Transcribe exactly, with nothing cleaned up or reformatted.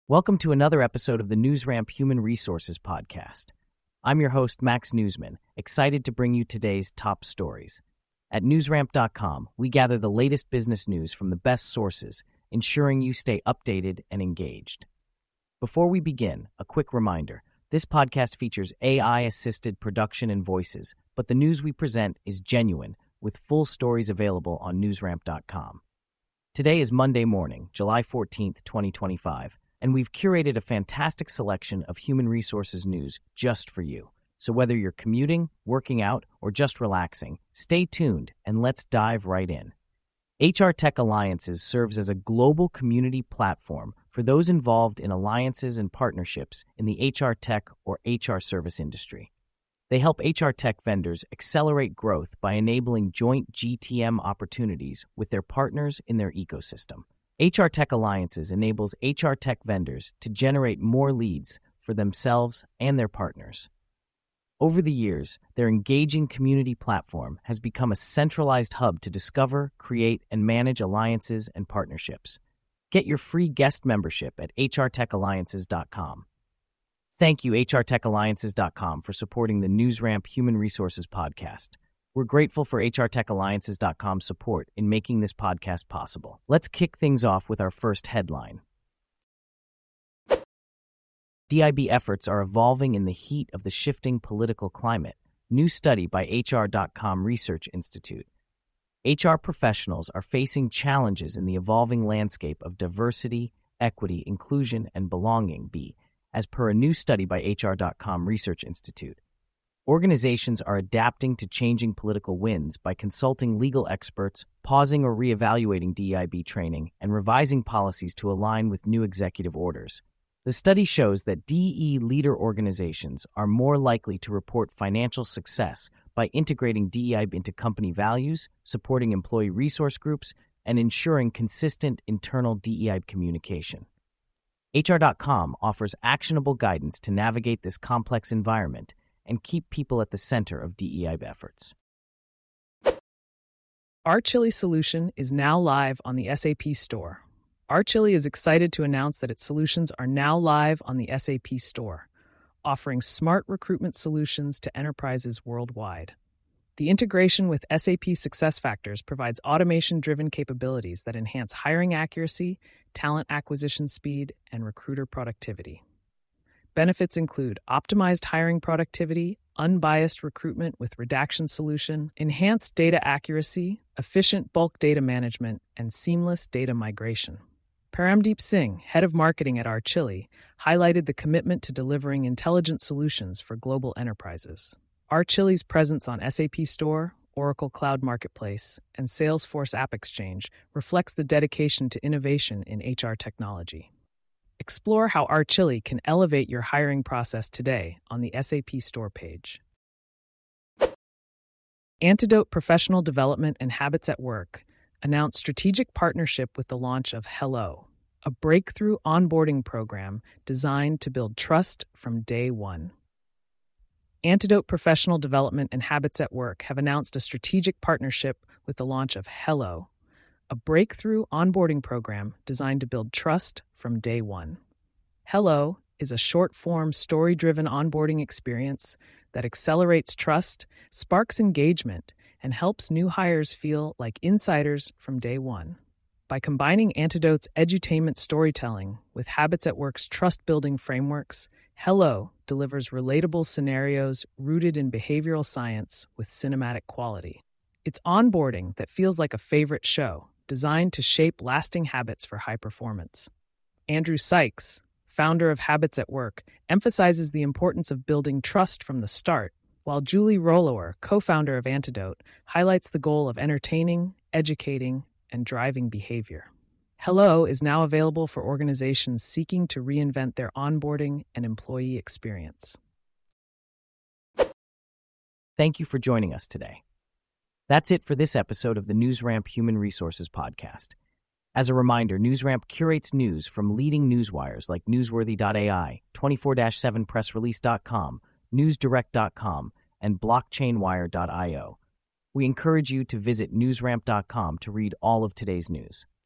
Welcome to another episode of the NewsRamp Human Resources Podcast. I'm your host, Max Newsman, excited to bring you today's top stories. At newsramp dot com, we gather the latest business news from the best sources, ensuring you stay updated and engaged. Before we begin, a quick reminder. This podcast features A I-assisted production and voices, but the news we present is genuine, with full stories available on newsramp dot com. Today is Monday morning, July fourteenth, twenty twenty-five, and we've curated a fantastic selection of human resources news just for you. So whether you're commuting, working out, or just relaxing, stay tuned and let's dive right in. H R Tech Alliances serves as a global community platform for those involved in alliances and partnerships in the H R tech or H R service industry. They help H R tech vendors accelerate growth by enabling joint G T M opportunities with their partners in their ecosystem. H R Tech Alliances enables H R tech vendors to generate more leads for themselves and their partners. Over the years, their engaging community platform has become a centralized hub to discover, create, and manage alliances and partnerships. Get your free guest membership at h r tech alliances dot com. Thank you, h r tech alliances dot com, for supporting the NewsRamp Human Resources Podcast. We're grateful for h r tech alliances dot com's support in making this podcast possible. Let's kick things off with our first headline. D I B efforts are evolving in the heat of the shifting political climate. New study by H R dot com Research Institute. H R professionals are facing challenges in the evolving landscape of diversity, equity, inclusion, and belonging, B, as per a new study by H R dot com Research Institute. Organizations are adapting to changing political winds by consulting legal experts, pausing or reevaluating D E I B training, and revising policies to align with new executive orders. The study shows that D E leader organizations are more likely to report financial success by integrating D E I B into company values, supporting employee resource groups, and ensuring consistent internal D E I B communication. H R dot com offers actionable guidance to navigate this complex environment and keep people at the center of D E I B efforts. Our Chili solution is now live on the S A P Store. Our Chili is excited to announce that its solutions are now live on the S A P Store, offering smart recruitment solutions to enterprises worldwide. The integration with S A P SuccessFactors provides automation-driven capabilities that enhance hiring accuracy, talent acquisition speed, and recruiter productivity. Benefits include optimized hiring productivity, unbiased recruitment with redaction solution, enhanced data accuracy, efficient bulk data management, and seamless data migration. Paramdeep Singh, head of marketing at Our Chili, highlighted the commitment to delivering intelligent solutions for global enterprises. Our Chili's presence on S A P Store, Oracle Cloud Marketplace, and Salesforce App Exchange reflects the dedication to innovation in H R technology. Explore how Our Chili can elevate your hiring process today on the S A P Store page. Antidote Professional Development and Habits at Work announced strategic partnership with the launch of Hello, a breakthrough onboarding program designed to build trust from day one. Antidote Professional Development and Habits at Work have announced a strategic partnership with the launch of Hello, a breakthrough onboarding program designed to build trust from day one. Hello is a short-form, story-driven onboarding experience that accelerates trust, sparks engagement, and helps new hires feel like insiders from day one. By combining Antidote's edutainment storytelling with Habits at Work's trust-building frameworks, Hello delivers relatable scenarios rooted in behavioral science with cinematic quality. It's onboarding that feels like a favorite show, designed to shape lasting habits for high performance. Andrew Sykes, founder of Habits at Work, emphasizes the importance of building trust from the start, while Julie Rollower, co-founder of Antidote, highlights the goal of entertaining, educating, and driving behavior. Hello is now available for organizations seeking to reinvent their onboarding and employee experience. Thank you for joining us today. That's it for this episode of the NewsRamp Human Resources Podcast. As a reminder, NewsRamp curates news from leading newswires like newsworthy dot A I, twenty-four seven press release dot com, newsdirect dot com, and blockchain wire dot io. We encourage you to visit newsramp dot com to read all of today's news.